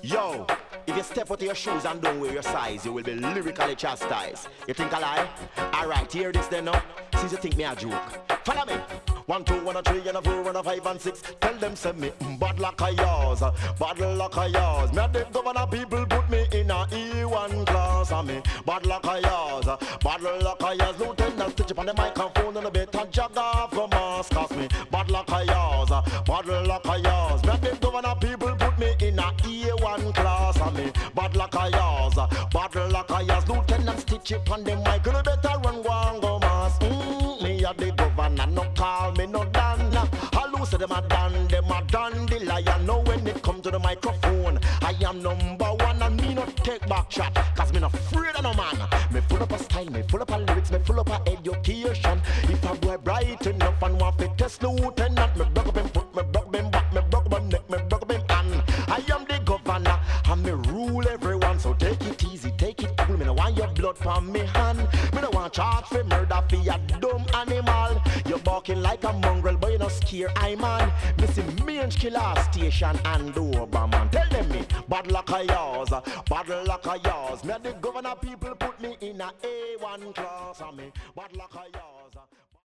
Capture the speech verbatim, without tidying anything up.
Yo, if you step out of your shoes and don't wear your size, you will be lyrically chastised. You think I lie? Alright, hear this then now. Since you think me a joke, follow me. One, two, one, a three, and a four, and a five, and six. Tell them send me mm, bad luck of yours, bad luck of yours. Me a the governor people put me in a E one class, and me bad luck of yours, bad luck of yours. Lieutenant stitch up on the microphone and a bit and jog off from mask, cause me bad luck of yours, bad luck of yours. Me a the governor people put me in a E one class, and me bad luck of yours, bad luck of yours. Lieutenant stitch up on the mic, and a better run go and go mask. Mm, me a the governor, no call me no Dan. Hello, say them a Dan, them a Dan the lion. Now when it come to the microphone, I am number one and me not take back shot, cause me not afraid of no man. Me full up a style, me full up a lyrics, me full up a education. If a boy bright enough and want to test the lieutenant, me broke up him foot, me broke up him back, me broke up him neck, me broke up him hand. I am the governor and me rule everyone, so take it easy, take it cool. Me no want your blood from me hand. Me no want charge for murder for your dumb animal. You barking like a mongrel, but you no scare I man. Missing mange killer station and Dober man. Tell them me, bad luck of yours, bad luck of yours. Me the governor people put me in a A one class, and me bad luck of yours.